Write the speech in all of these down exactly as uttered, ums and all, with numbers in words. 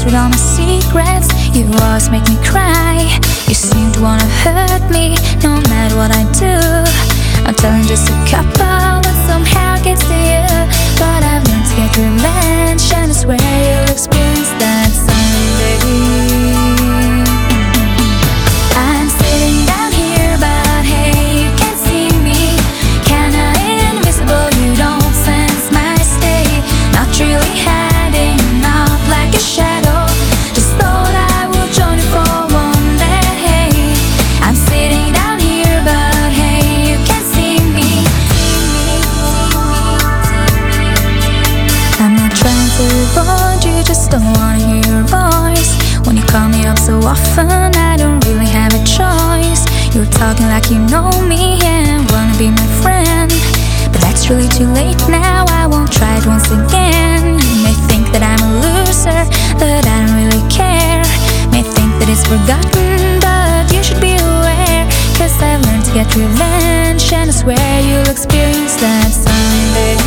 with all my secrets. You always make me cry. You seem to wanna hurt me, no matter what I do. I'm telling just a couple, but somehow gets to you. But I've learned to get revenge, and I swear you'll experience that someday. I'm sitting down here, but hey, you can't see me. Kinda invisible, you don't sense my state. Not really hiding out like a shadow. Just thought I would join you for one day. I'm sitting down here, but hey, you can't see me. I'm not trying to avoid you, just don't wanna hear your voice. When you call me up so often, I don't really have a choice. You're talking like you know me and wanna be my friend, but that's really too late now, I won't try it once again. You may think that I'm a loser, that I don't really care. May think that it's forgotten, but you should be aware. Cause I've learned to get revenge, and I swear you'll experience that someday.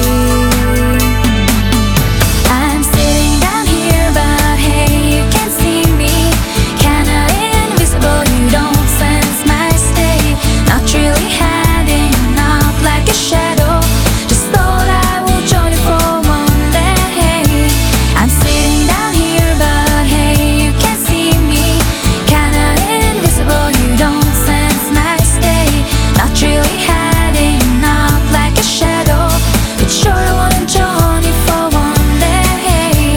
I'm sitting down here, but hey, you can't see me. Kinda invisible, you don't sense my state. Not really hiding out like a shadow. Just thought I would join you for one day. I'm sitting down here, but hey, you can't see me. Kinda invisible, you don't sense my state. Not really hiding out like a shadow, but sure I wanna join you for one day.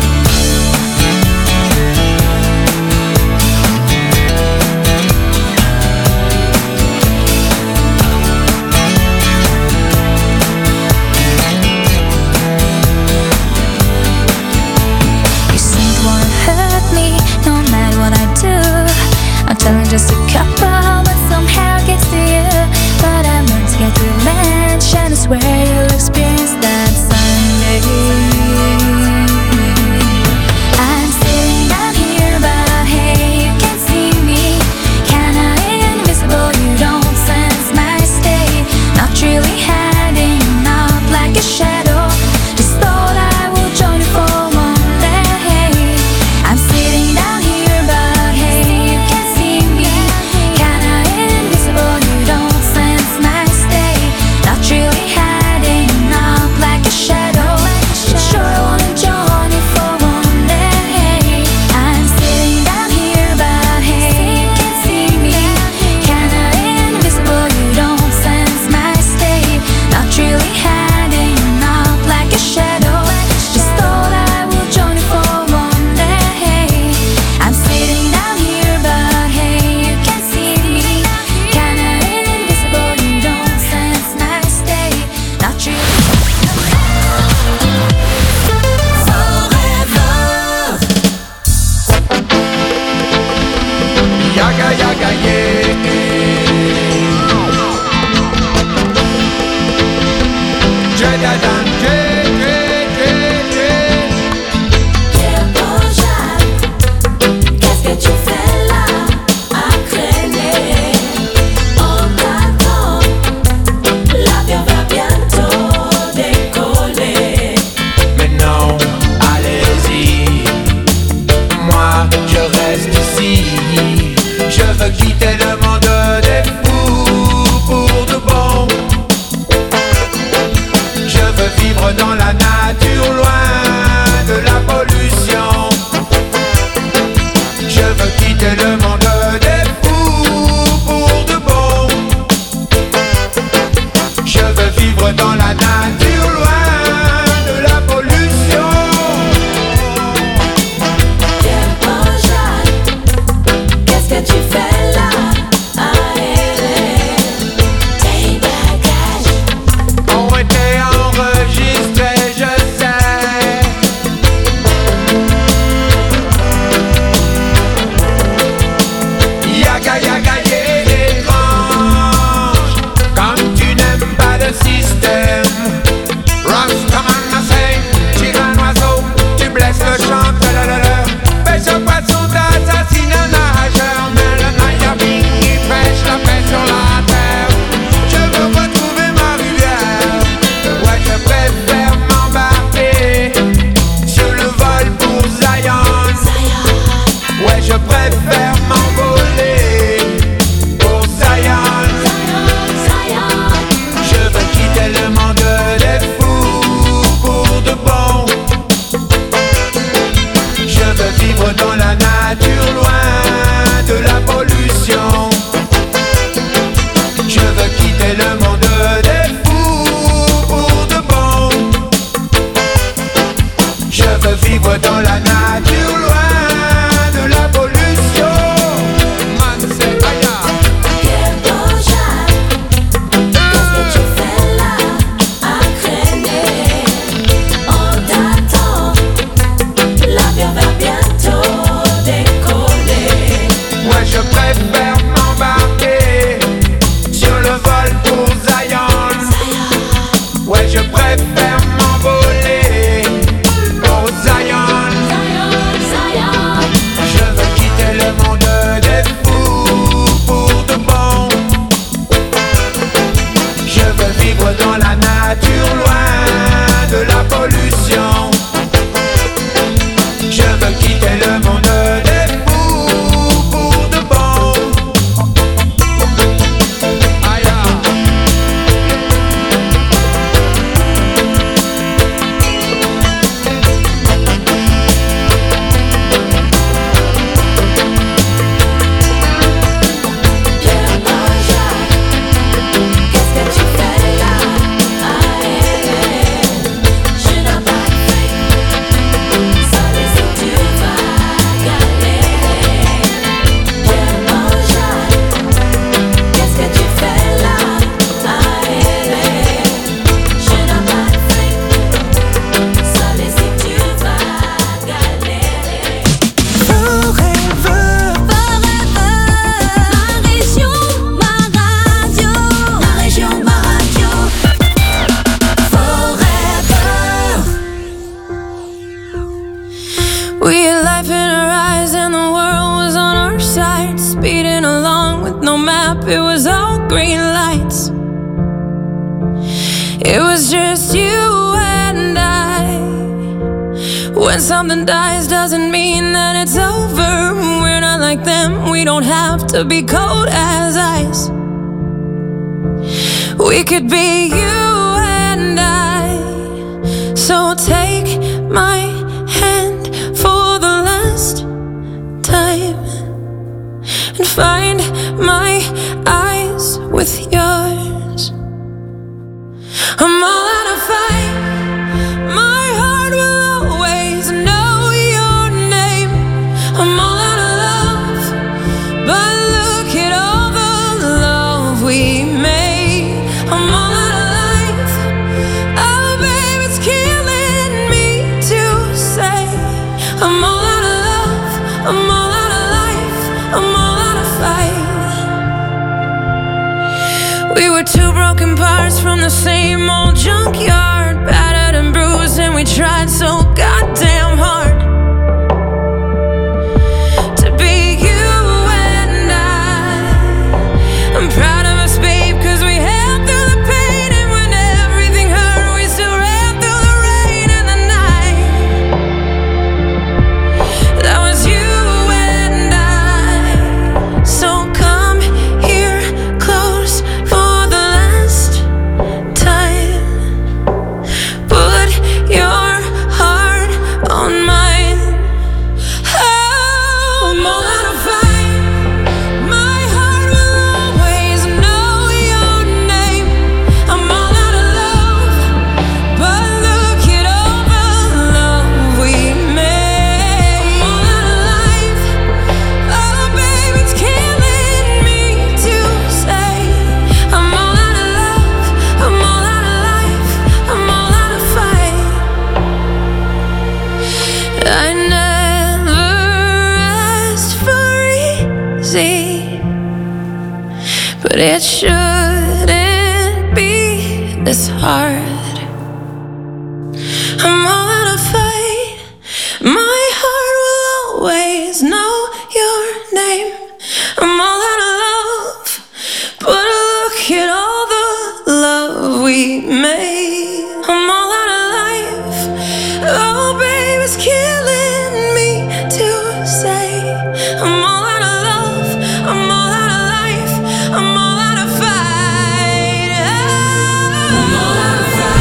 You seem to wanna hurt me, no matter what I do. I'm telling just a couple, but somehow gets to you. But I've learned to get revenge, and I swear you'll experience that someday. I'm sitting down here, but hey, you can't see me. Kinda invisible, you don't sense my state. Not really hiding out like a shadow. Just thought I would join you for one day. I'm sitting down here, but hey, you can't see me. Kinda invisible, you don't sense my state. Not really hiding out like a shadow. Sure I wanna join you for one day. I'm sitting down here, but hey, you can't see me. Kinda invisible, you don't sense my state. Not really hiding out like a shadow. Just thought I would join you for one day. I'm sitting down here, but hey, you can't see me. Kinda invisible, you don't sense my state. Not really. Yaga yaga yeah. Jadadan yeah yeah yeah yeah. Pierre Bourgeat, qu'est-ce que tu fais là à traîner? On t'attend, l'avion va bientôt décoller. Mais non, allez-y. Moi, je reste ici. Je veux quitter le monde des fous pour de bon. Je veux vivre dans la nature, loin de la pollution. Je veux quitter le monde des fous pour de bon. Je veux vivre dans la nature, loin de la pollution. Pierre Bourgeat, qu'est-ce que tu fais là à errer? Tes bagages Ont été enregistrés, je sais. Yaga yaga yeah, étrange. Comme tu n'aimes pas le système. Rastaman a say, tire un oiseau, tu blesses le chanteur. Pêche un poisson, t'assassines un nageur. Mais le Nayabing, il pêche la paix sur la terre. Je veux retrouver ma rivière. Ouais, je préfère m'embarquer sur le vol pour Zion. préfère m'embarquer sur le vol pour Zion. Ouais, je préfère m'envoler pour Zion. Je veux quitter le monde des fous pour de bon. Je veux vivre dans la nature, loin de la pollution. Je veux quitter le monde des fous pour de bon. Aïe, Pierre Paul-Jacques, qu'est-ce que tu fais là? Aïe, je n'ai pas de fric, seul si tu vas galérer. Pierre Paul-Jacques, qu'est-ce que tu fais là? Aïe, je n'ai pas de fric, seul si tu vas galérer. Forever, ma région, ma radio, ma région, ma radio. Forever. We had life in our eyes and the world was on our side, speeding along with no map. It was all green lights. It was just you and I. When something dies doesn't mean that it's over. We're not like them, we don't have to be cold as ice. We could be you and I. So take my hand for the last time and find my eyes with yours. I'm all out of fight. My heart will always know your name. I'm all out of love, but look at all the love we made. I'm all out of life. Oh, babe, it's killing me to say. I'm all out of love. I'm all out of life. I'm all out of fight. We were two broken parts from the same old junkyard, battered and bruised, and we tried so goddamn hard to be you and I. I'm proud of us, babe, 'cause we held through the pain, and when everything hurt, we still ran through the rain and the night. That was you and I. So come here close for the last time. Put your heart on mine. Oh, I'm all out of fight. My heart will always know your name. I'm all out of love, but look at all the love we made. I'm all out of life. Oh, babe, it's killing me to say. I'm all out of love. I'm all out of life. I'm all out of fight. I never asked for easy, but it shouldn't be this hard. I'm all out of fight. My heart will always know your name. I'm all out of love, but look at all the love we made. I'm all out of life. Oh, babe, it's killing me to say. I'm all out of love. I'm all out of life. I'm all out of fight. I'm all out of fight.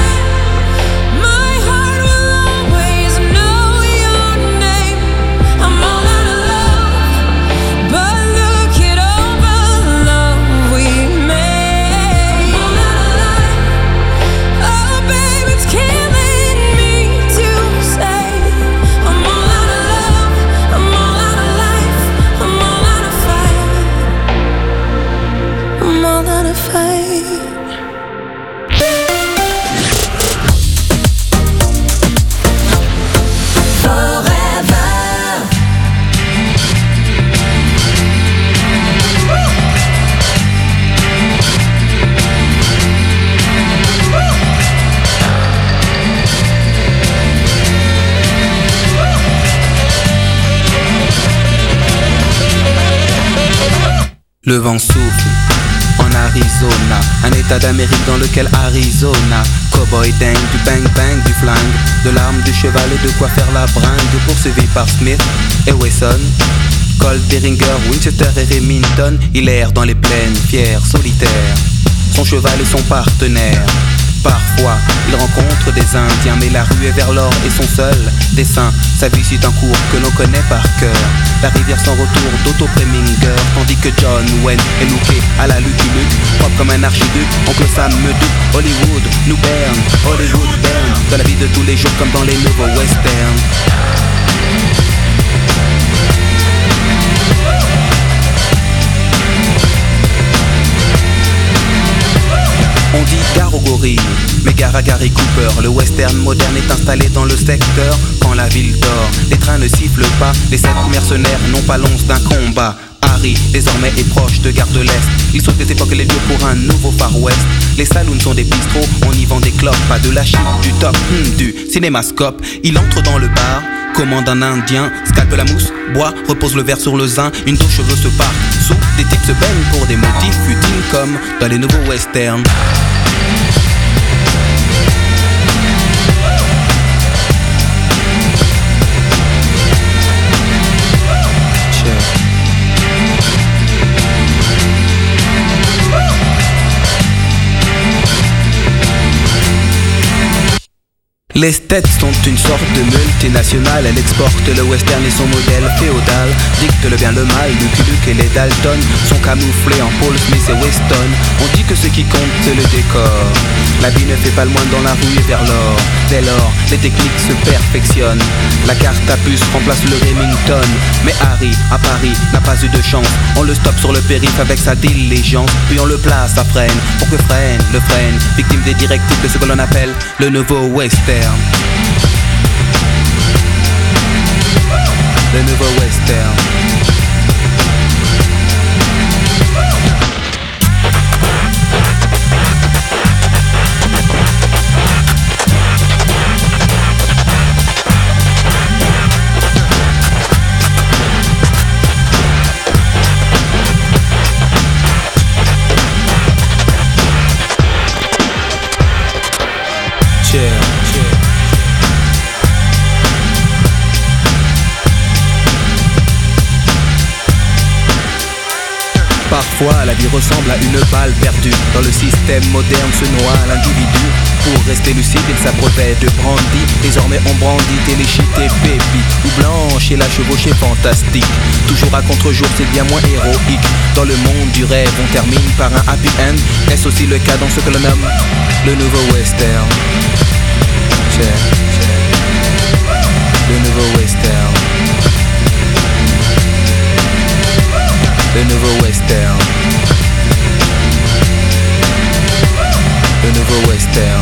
Le vent souffle en Arizona, un état d'Amérique dans lequel Arizona. Cowboy dingue, du bang bang, du flingue, de l'arme, du cheval et de quoi faire la bringue. Poursuivi par Smith et Wesson, Colt, Derringer, Winchester et Remington. Il erre dans les plaines, fier, solitaire, son cheval est son partenaire. Parfois, il rencontre des Indiens, mais la rue est vers l'or et son seul dessin. Sa vie suit un cours que l'on connaît par cœur, la rivière sans retour d'Otto Preminger. Tandis que John Wayne est looké à la Lucky Luke, propre comme un archiduc. Oncle Sam me doute, Hollywood nous berne, Hollywood berne, dans la vie de tous les jours comme dans les nouveaux westerns. On dit gare aux gorilles, mais gare à Gary Cooper. Le western moderne est installé dans le secteur. Quand la ville dort, les trains ne sifflent pas. Les sept mercenaires n'ont pas l'once d'un combat. Harry, désormais, est proche de Gare de l'Est. Il saute des époques et les lieux pour un nouveau Far West. Les saloons sont des bistrots, on y vend des clopes. Pas de la chip, du top, hmm, du cinémascope. Il entre dans le bar, commande un indien, scalpe la mousse, boit, repose le verre sur le zin. Une touche cheveux se part, sous des types se baignent pour des motifs futiles comme dans les nouveaux westerns. Les States sont une sorte de multinationale. Elle exporte le western et son modèle féodal. Dicte le bien, le mal, Lucky Luke et les Dalton sont camouflés en Paul Smith et Weston. On dit que ce qui compte c'est le décor. La vie ne fait pas le moine dans la rue et vers l'or. Dès lors, les techniques se perfectionnent. La carte à puce remplace le Remington. Mais Harry, à Paris, n'a pas eu de chance. On le stoppe sur le périph' avec sa diligence. Puis on le place à freine, pour que freine, le freine. Victime des directives de ce que l'on appelle le nouveau western. Le nouveau western. Chill. Parfois, la vie ressemble à une balle perdue. Dans le système moderne se noie l'individu. Pour rester lucide, il s'abreuvait de brandy. Désormais, on brandit téléchit et baby. Ou blanche et la chevauchée fantastique. Toujours à contre-jour, c'est bien moins héroïque. Dans le monde du rêve, on termine par un happy end. Est-ce aussi le cas dans ce que l'on nomme le nouveau western? Check, check. Le nouveau western. Le nouveau western. Le nouveau western.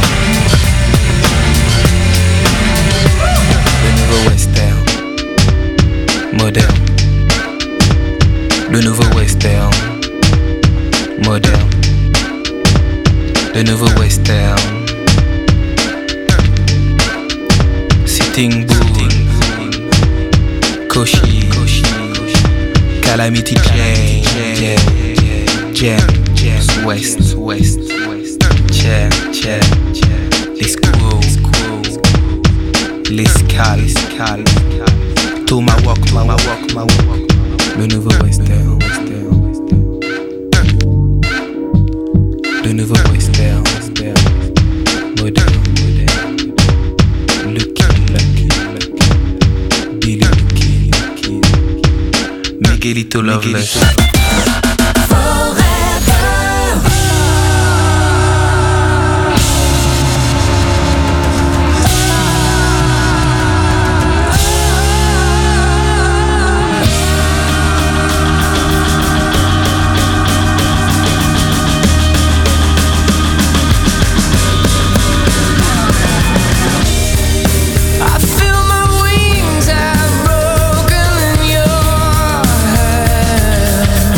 Le nouveau western. Moderne. Le nouveau western. Moderne. Le nouveau western. Sitting Bull. Koshi. Calamity Jane, Jam, Jam, West, West, West, Jam, Jam, les Squirrels, les Scal, Scal, Tomahawk, Tomahawk, Tomahawk, le nouveau western, le nouveau western, moderne, Lucky Lucky, Billy Lucky, Miguelito Loveless. Broken in your head.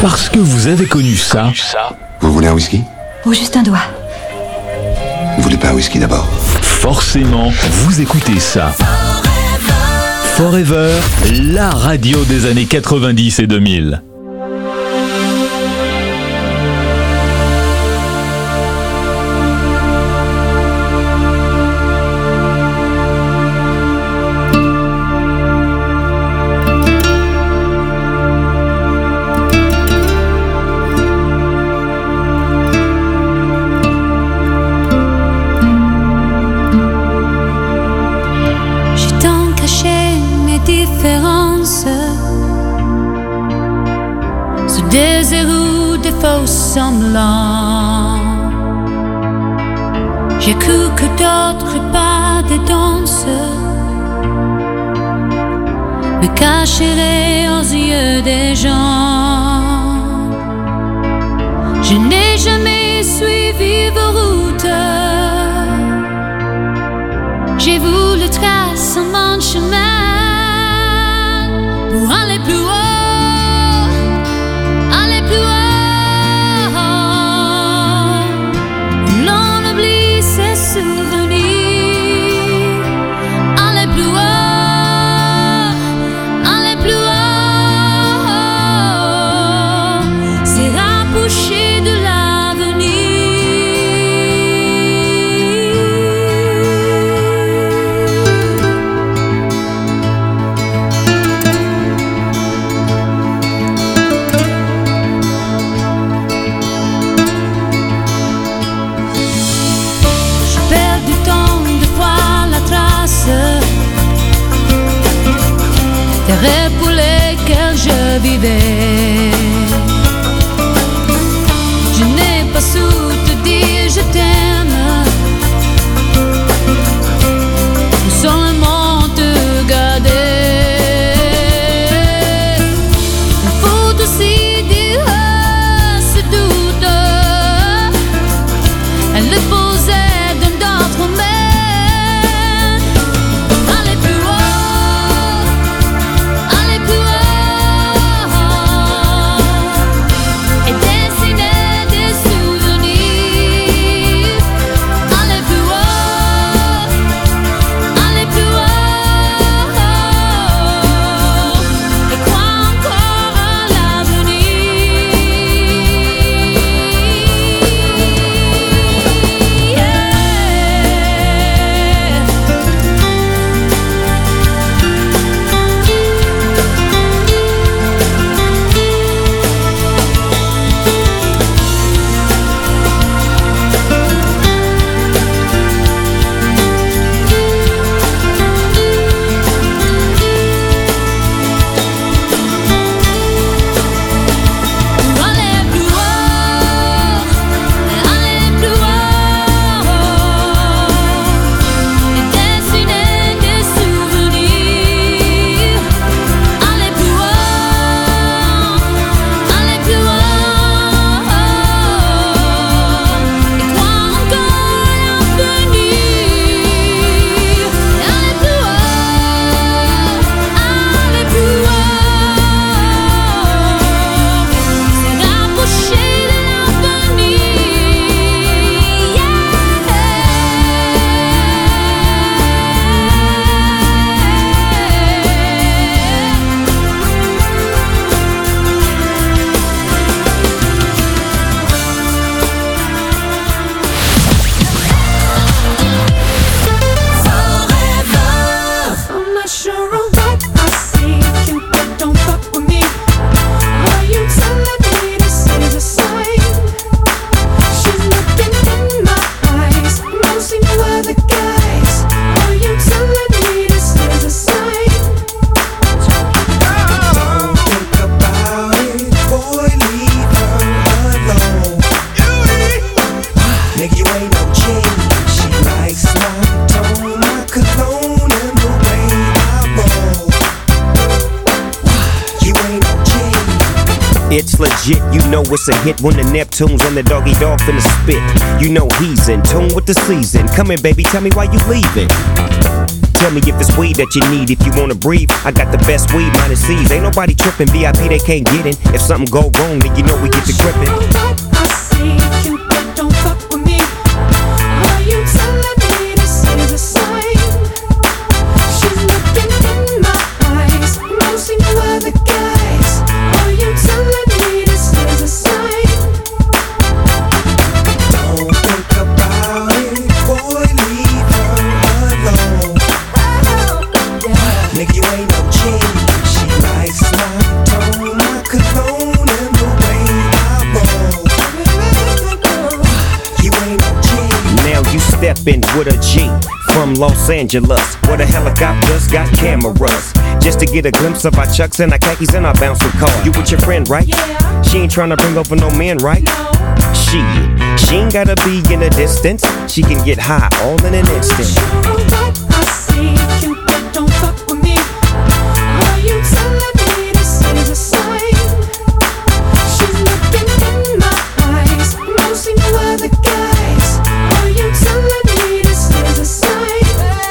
Parce que vous avez connu ça. Vous voulez un whisky? Ou juste un doigt. Vous voulez pas un whisky d'abord? Forcément, vous écoutez ça. Forever, la radio des années quatre-vingt-dix et deux mille. Semblant. J'ai cru que d'autres pas des danses me cacheraient aux yeux des gens. Je n'ai jamais suivi vos routes. J'ai voulu tracer mon chemin pour aller plus haut. Pour lesquels je vivais, je n'ai pas su te dire je t'aime, seulement te garder. Il faut aussi dire ce doute, elle le posait dans d'autres mains. Aller plus haut, aller plus haut. legit. You know it's a hit when the Neptunes and the doggy dog finna spit. You know he's in tune with the season. Come here, baby, tell me why you leaving. Tell me if it's weed that you need. If you wanna breathe, I got the best weed, minus C's. Ain't nobody tripping, V I P they can't get in. If something go wrong, then you know we get to gripping. I see you, but don't fuck with me. Are you telling me this is a sign? She's looking in my eyes, no see no other guys. Are you telling me this is a sign? Don't think about it, boy, leave her alone. Nigga, you ain't no G. She likes my tone, my cologne, and the way I roll. You ain't no G. Now you steppin' with a G from Los Angeles, where the helicopters got cameras, just to get a glimpse of our chucks and our khakis and our bouncing car. You with your friend, right? Yeah. She ain't tryna bring over no men, right? No. She, she ain't gotta be in a distance. She can get high all in an instant. Sure what I see you, but don't fuck with me. Are you telling me this is a sign? She's looking in my eyes, no see no other guys. Are you telling me this is a sign?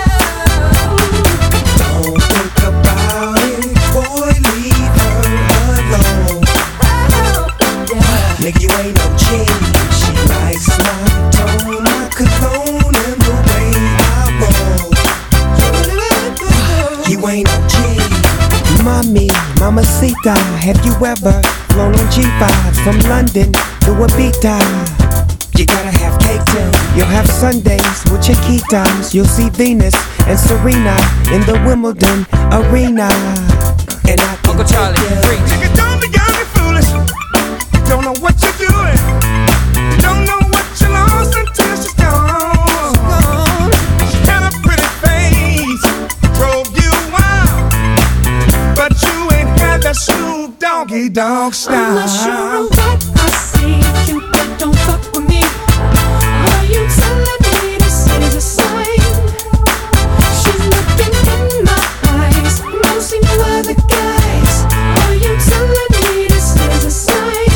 Don't think about it, boy, leave her alone. Nigga, you ain't no G. She likes my tone, my cologne, and the way I roll. You ain't no G. Mommy, mamacita, have you ever flown on G fives from London to Ibiza? You gotta have cake too. You'll have Sundays with Chiquitas. You'll see Venus and Serena in the Wimbledon arena. And I can Uncle Charlie, take you. preach. Nigga, don't be young and foolish. You don't know what you're doing. You don't know what you lost until she's gone. She had a pretty face, drove you wild, but you ain't had that Snoop Doggy Dogg style. I'm not sure what I see you, but don't fuck with me. Are you telling me this is a sign? She's looking in my eyes, no see no other guys. Are you telling me this is a sign?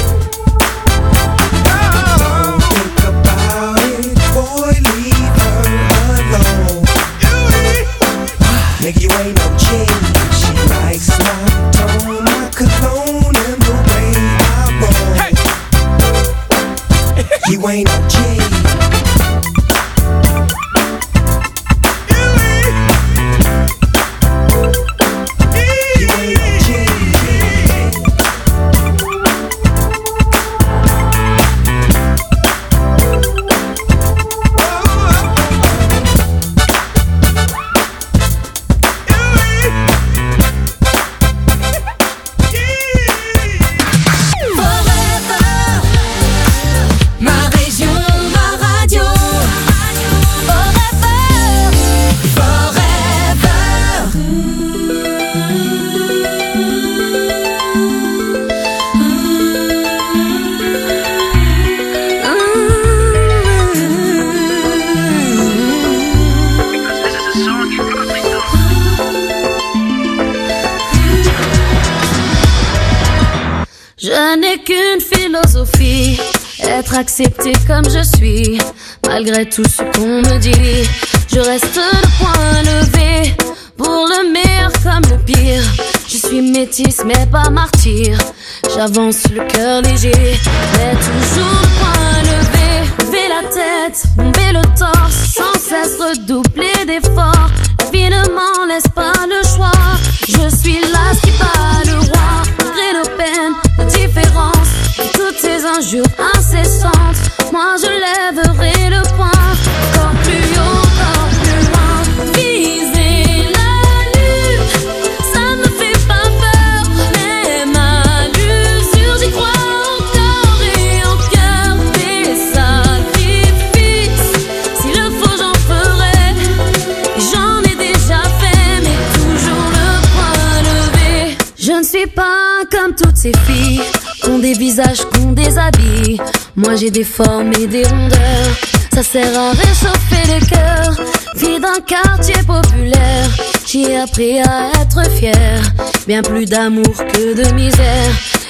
Don't think about it, boy, leave her alone. Nigga, you ain't no G. She likes my tone, my cologne, and the way I roll. You ain't no G. You ain't no G. Ma région, ma radio. Forever, forever. Je n'ai qu'une philosophie, être accepté comme je suis. Malgré tout ce qu'on me dit, je reste le point levé. Pour le meilleur comme le pire, je suis métisse mais pas martyr. J'avance le cœur léger, mais toujours le point levé. Lever la tête, bomber le torse, sans cesse redoubler d'efforts. La vie ne m'en laisse pas le choix. Je suis là qui bat le roi. Malgré nos peines, nos différences, et toutes ces injures incessantes, moi je lèverai le poing. Encore plus haut, encore plus loin. Viser la lune, ça ne me fait pas peur. Même à l'usure, j'y crois encore et encore. Des sacrifices, s'il le faut j'en ferai. J'en ai déjà fait, mais toujours le point levé. Je ne suis pas comme toutes ces filles qu'ont des visages, qu'ont des habits. Moi j'ai des formes et des rondeurs. Ça sert à réchauffer le cœur. Fille d'un quartier populaire, j'ai appris à être fière. Bien plus d'amour que de misère.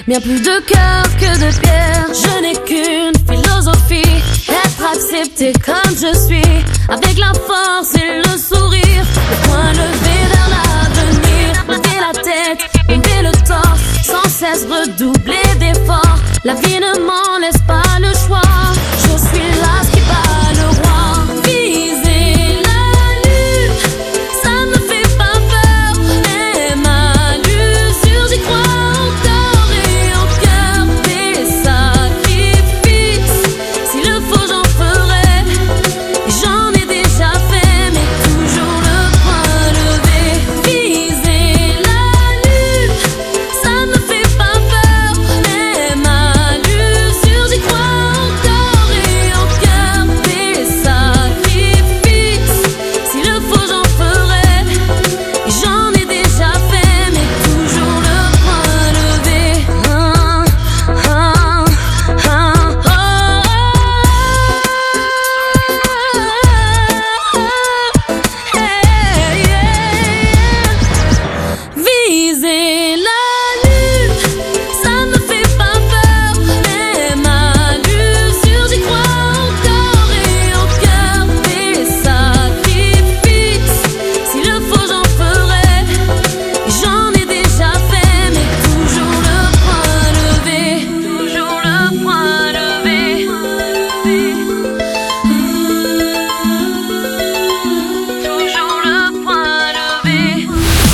bien plus de cœur que de pierre. Je n'ai qu'une philosophie, être accepté comme je suis, avec la force et le sourire, le poing levé vers l'avenir, lever la tête, lever le torse, sans cesse redoubler d'efforts. La vie ne m'en laisse pas le choix, je suis là qui bat le roi. Viser la lune, ça ne me fait pas peur, mais ma l'usure, j'y crois encore et en cœur. Des sacrifices, s'il le faut j'en ferai, et j'en ai déjà fait, mais toujours le point levé. Viser la lune, ça ne me fait pas peur, mais ma l'usure, j'y crois encore et en cœur. Des sacrifices, s'il le faut j'en ferai, et j'en ai déjà fait, mais toujours le point levé. Ah, ah, ah, oh, hey, yeah. Viser la lune, ça ne me fait pas peur, mais ma l'usure, j'y crois encore et en cœur. Des sacrifices, s'il le faut j'en ferai, et j'en ai déjà fait, mais toujours le point levé, toujours le point levé, toujours le point levé.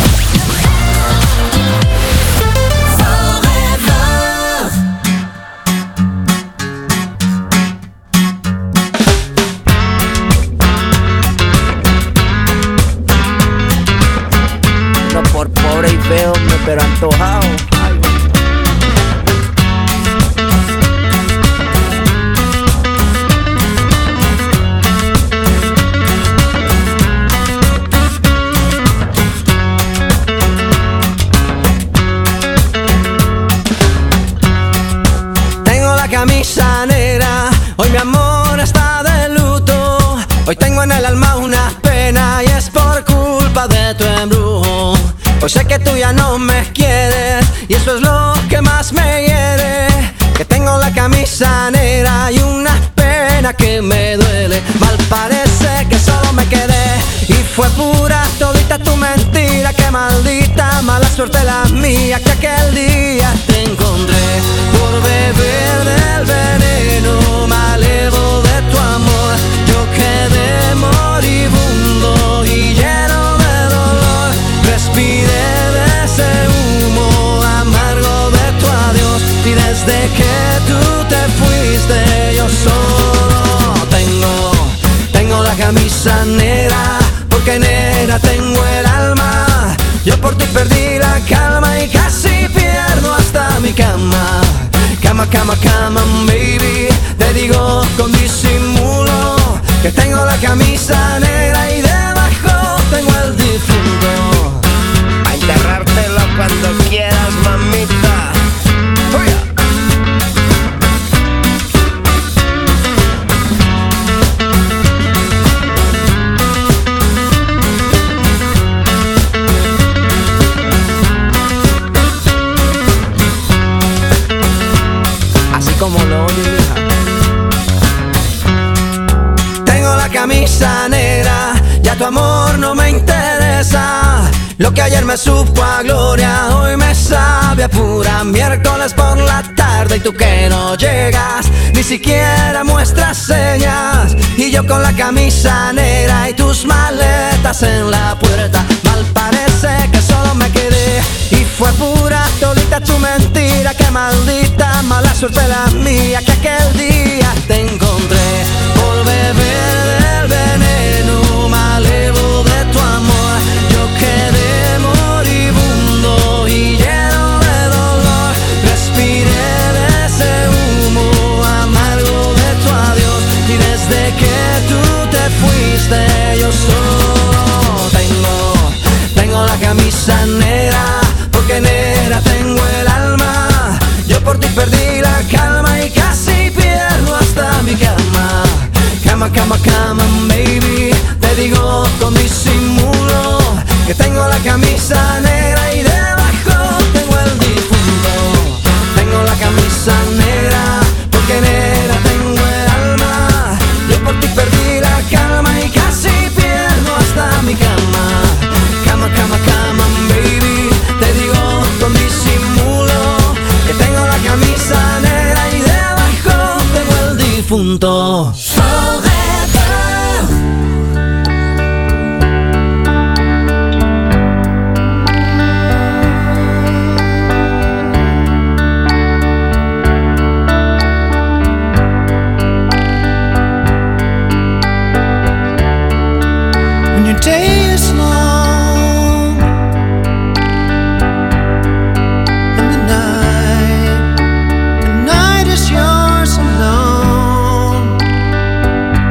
No por pobre y feo, pero antojado. Tengo la camisa negra, hoy mi amor está de luto. Hoy tengo en el alma una pena y es por culpa de tu embrujo. Hoy sé que tú ya no me quieres y eso es lo que más me hiere. Que tengo la camisa negra y una pena que me duele. Mal parece que solo me quedé y fue pura todita tu mentira. Que maldita mala suerte la mía que aquel día te encontré por beber del veneno malevo de tu amor. Yo quedé moribundo y lleno de dolor. Respiré de ese humo amargo de tu adiós y desde que tú te fuiste yo solo tengo, tengo la camisa negra, porque negra tengo el alma. Yo por ti perdí la calma y casi pierdo hasta mi cama. Cama, cama, cama, baby, te digo con disimulo que tengo la camisa negra y debajo tengo el difunto. A enterrártelo cuando quieras, mamita. Uy. Así como lo oyes, hija. Tengo la camisa negra, ya tu amor no me interesa. Lo que ayer me supo a gloria, hoy me sabe a pura miércoles por la tarde. Y tú que no llegas, ni siquiera muestras señas. Y yo con la camisa negra y tus maletas en la puerta. Mal parece que solo me quedé y fue pura todita tu mentira. Que maldita mala suerte la mía que aquel día te encontré por beber del veneno malevo de tu amor. Yo quedé moribundo y lleno de dolor. Respiré de ese humo amargo de tu adiós y desde que tú te fuiste yo solo tengo, tengo la camisa negra, porque negra tengo el alma. Yo por ti perdí la calma y casi pierdo hasta mi cama. Cama, cama, cama, baby, te digo con disimulo que tengo la camisa negra y debajo tengo el difunto. Tengo punto. When your day is long and the night, the night is yours alone.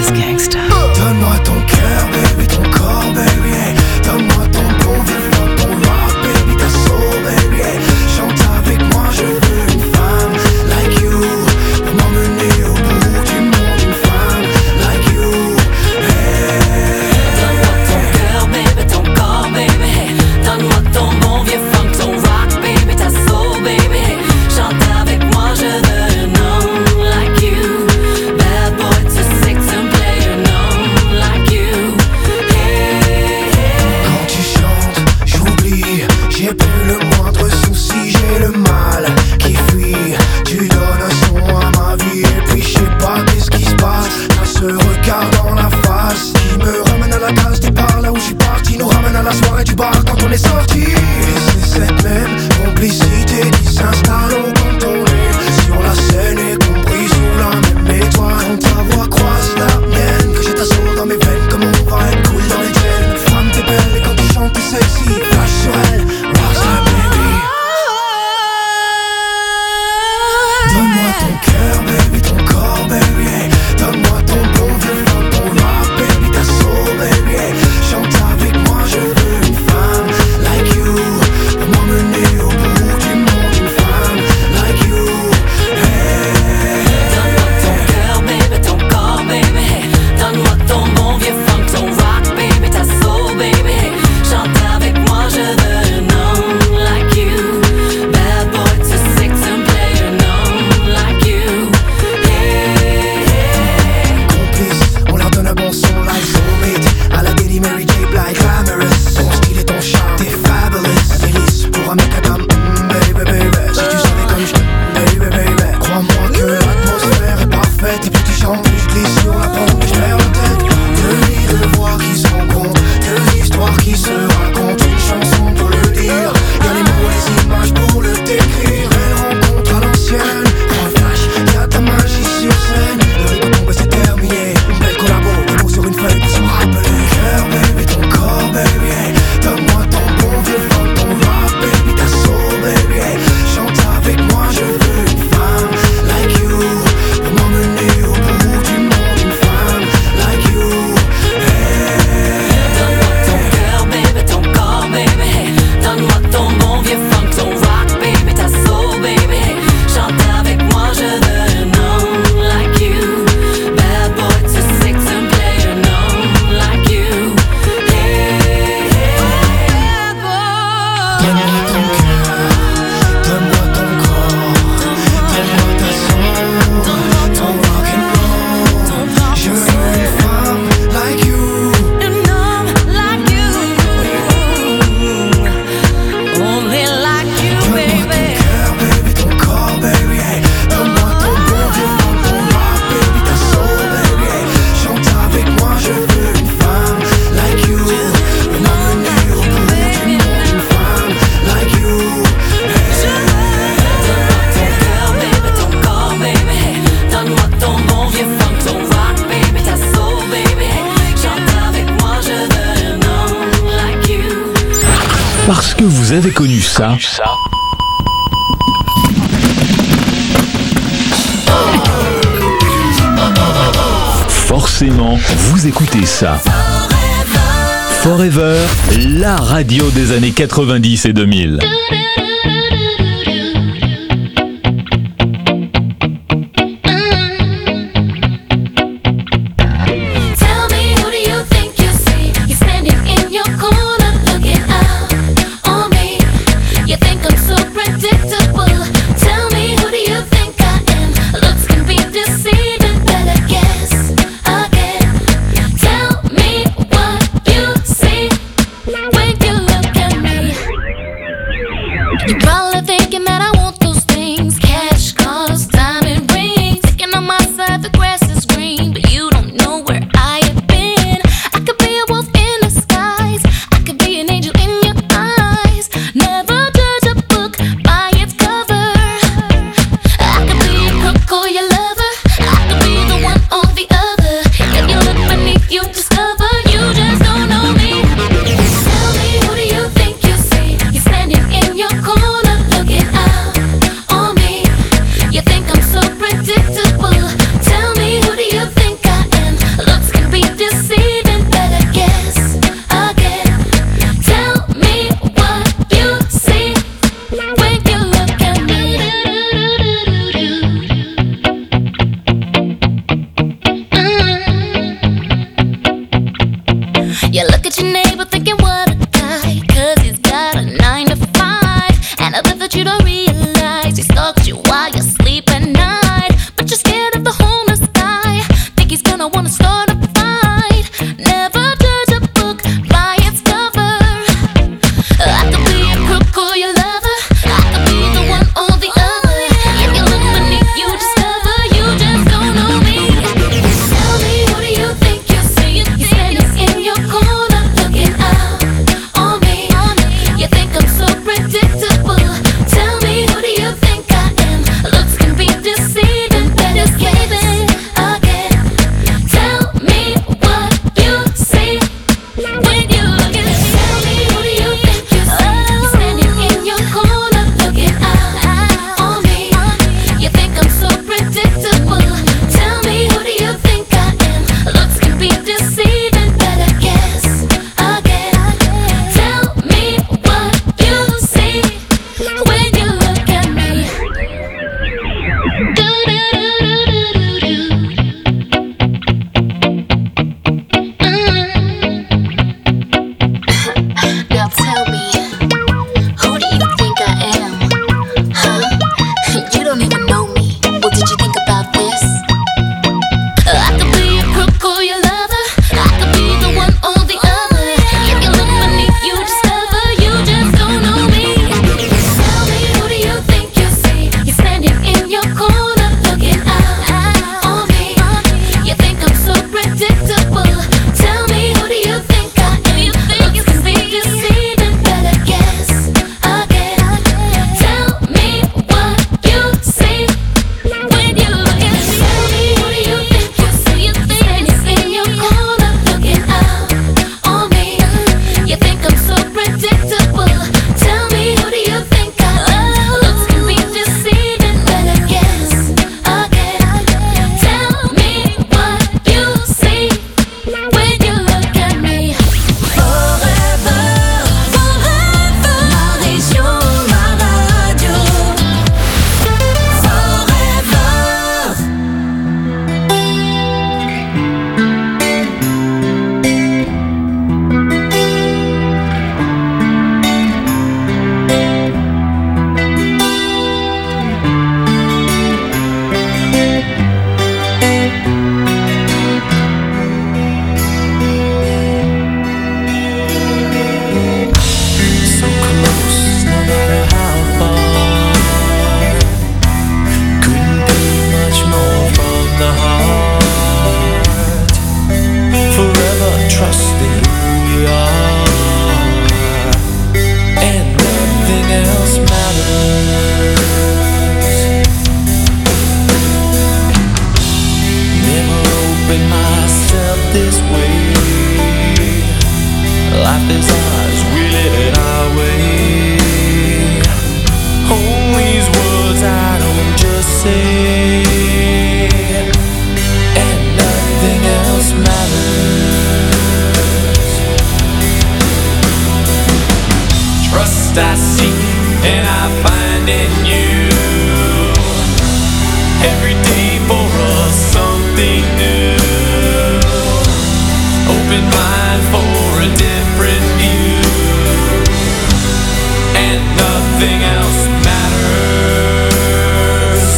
It's gangsta. Donne-moi ton cœur, baby, ton corps, baby, hey. Donne-moi ton bon vieux funk, ton rock, baby, ta soul, baby, hey. Chante avec moi, je veux une femme like you, pour m'emmener au bout du monde, une femme like you, hey. Donne-moi ton cœur, baby, ton corps, baby, hey. Donne-moi ton bon vieux funk, ton rock, baby, ta soul, baby, hey. Chante avec moi, je veux un homme like you. Bad boy to six and play an homme like you. Hey, hey. Quand tu chantes, j'oublie, j'ai plus le moindre souci, j'ai le mal qui fuit. Tu donnes un son à ma vie et puis je sais pas qu'est-ce qui se passe. T'as ce regard dans la face qui me ramène à la case départ, là où je suis parti, nous ramène à la soirée du bar quand on est sorti. Et c'est cette même complicité qui s'installe au contourné sur la scène, y compris sous la même étoile. Quand ta voix croise la mienne, que j'ai ta soul dans mes veines, comme on va être cool dans les chaînes. Femme t'es belle et quand tu chantes t'es sexy, flash sur elle, rockstar baby. Donne-moi ton cœur, baby, ton corps, baby, hey. Donne-moi ton bon vieux funk, ton rock, baby, ta soul, baby, hey. Chante avec moi, je veux une femme like you, pour m'emmener au bout du monde, une femme like you, hey. Donne-moi ton cœur, baby, ton corps, baby, hey. Donne-moi ton bon vieux funk, ton rock, baby, ta soul, baby, hey. Chante avec moi, je veux un homme like you. Bad boy to six and play an homme like you. Hey, hey. Complice, on leur donne un bon son like Soulmate, à la Daily Mary J. Blige, glamorous. Ton style et ton charme, t'es fabulous. Un délice pour un mec à dame, mm, baby, baby. Si tu savais comme je t'aime, baby, baby. Crois-moi que l'atmosphère est parfaite et plus tu chantes, plus je glisse sur la pente et je perds la tête. Deux lits de voix qui se rencontrent, deux histoires qui se racontent, une chanson pour le dire. Y'a les mots et les images pour le décrire. Belle rencontre à l'ancienne, un flash, y'a ta magie sur scène. Le rideau tombe et c'est terminé, une belle collabo, des mots sur une feuille pour se rappeler. Cœur, baby, ton corps, baby, hey. Donne-moi ton bon vieux funk, ton rock, baby, ta soul, baby, hey. Chante avec moi, je veux une femme like you, pour m'emmener au bout du monde, une femme like you, hey. Donne-moi ton cœur, baby, ton corps, baby, hey. Donne-moi ton bon vieux funk, ton rock, baby, ta soul, baby, hey. Chante avec moi, je veux un homme like you. Bad boy to six and play an homme like you. Hey, hey. Bad boy. Donne-moi ton cœur, donne-moi ton corps, donne-moi ta soul, ton rock and roll. Je veux une femme like you. An homme like you. Only like you, Donne-moi ton baby. cœur, baby, ton corps, baby, hey. Donne-moi ton bon vieux funk, ton rock, baby, ta soul, baby, hey. Chante avec moi, je veux une femme like you, pour m'emmener au bout du monde, une femme like you, hey. Donne-moi ton cœur, baby, ton corps, baby. Donne-moi ton bon vieux funk, ton rock, baby, ta soul, baby. Chante avec moi, je veux un homme like you. Parce que vous avez connu ça. Forcément, vous écoutez ça. Forever, la radio des années quatre-vingt-dix et deux mille. Tell me, who do you think you see? You're standing in your corner, looking out on me. You think I'm so predictable. Tell me, who do you think I am? Looks can be deceiving, better guess again. Tell me what you see when you look at me. You probably Life is ours, we live it our way. All these words I don't just say, and nothing else matters. Trust I seek and I find in you. Every day for us something new. Open mind for a different view, and nothing else matters.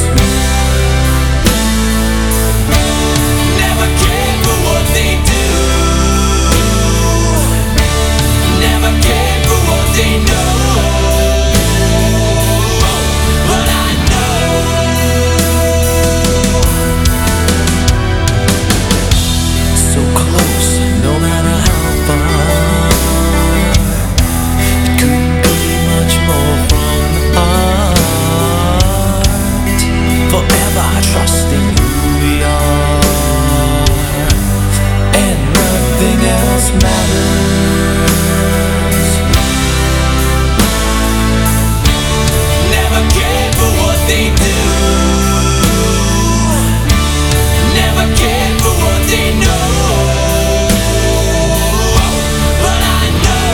Never cared for what they do, never cared for what they know. But I know so close, no matter how far. It couldn't be much more from the heart. Forever trusting who we are, and nothing else matters. Never cared for what they do, never cared for what they know. But I know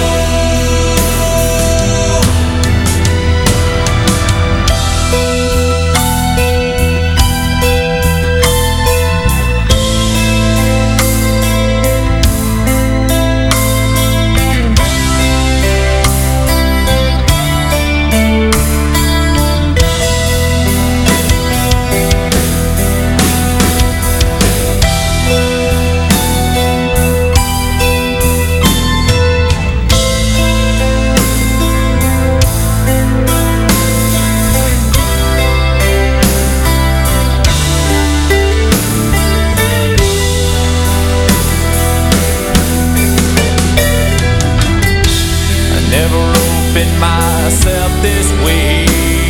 I never opened myself this way.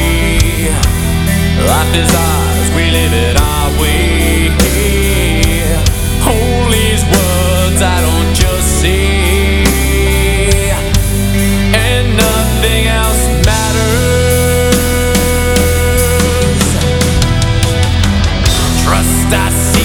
Life is ours, we live it our way. All these words I don't just say, and nothing else matters. Trust I